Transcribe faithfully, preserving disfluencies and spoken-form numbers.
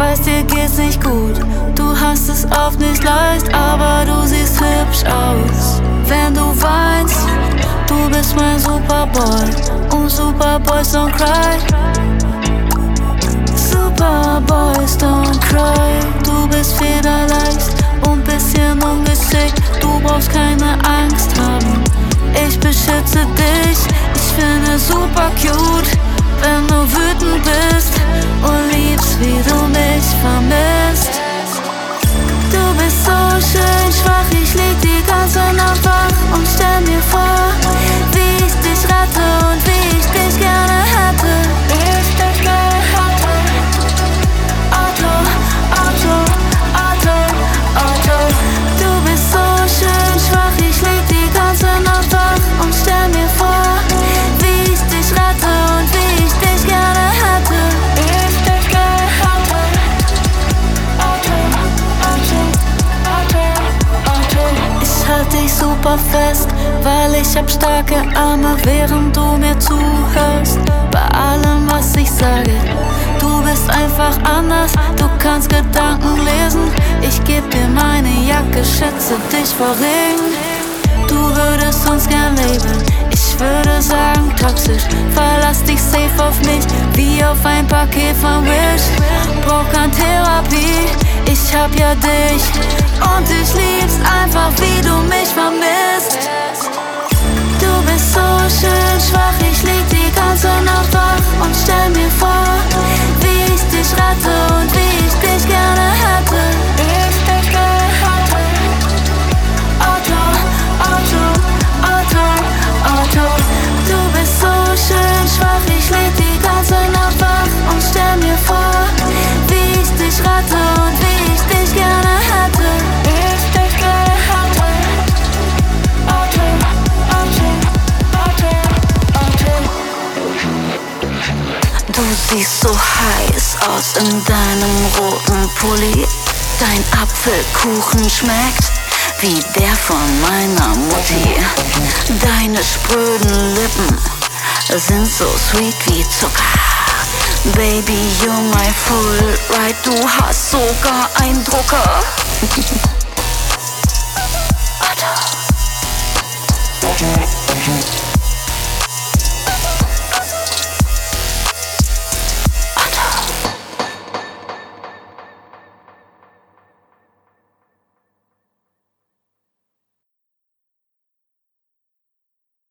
weiß, dir geht's nicht gut. Du hast es oft nicht leicht, aber du siehst hübsch aus. Wenn du weinst, du bist mein Superboy. Und Superboys don't cry. Superboys don't cry. Du bist federleicht und bisschen ungeschickt. Du brauchst keine Angst haben, ich beschütze dich. Ich finde super cute, wenn du wütend bist und liebst, wie du mich vermisst. Du bist so schön schwach, ich lieg die ganze Nacht wach und stell mir vor, wie ich dich rette und wie ich dich gerne hätte. Ich dich gerne hätte. Otto, Otto, Otto, Otto. Du bist so schön schwach, ich lieg die ganze Nacht wach und stell mir vor, wie ich dich rette und wie ich dich gerne hätte. Ich dich gerne hätte. Otto, Otto, Otto, Otto. Ich halt dich super fest, weil ich hab starke Arme, während du mir zuhörst. Bei allem, was ich sage, du bist einfach anders. Du kannst Gedanken lesen, ich geb dir meine Jacke, schätze dich vor Regen. Du würdest uns gern labeln, ich würde sagen toxisch. Verlass dich safe auf mich, wie auf ein Paket von Wish. Brauch kein Therapie, ich hab ja dich. Und ich lieb's einfach, wie du mich vermisst. Du bist so schön schwach, ich lieg die ganze Nacht wach und stell mir vor, wie ich dich rette und wie ich dich gerne hätte. Ich dich gerne hätte. Otto, Otto, Otto, Otto. Du bist so schön schwach, ich lieg die ganze Nacht wach und stell mir vor, wie ich dich rette und wie ich dich gerne hätte. Ich dich gerne hätte. Otto, Otto, Otto, Otto. Du siehst so heiß aus in deinem roten Pulli. Dein Apfelkuchen schmeckt wie der von meiner Mutti. Deine spröden Lippen sind so sweet wie Zucker. Baby, you're my full ride, du hast sogar einen Drucker. Otto.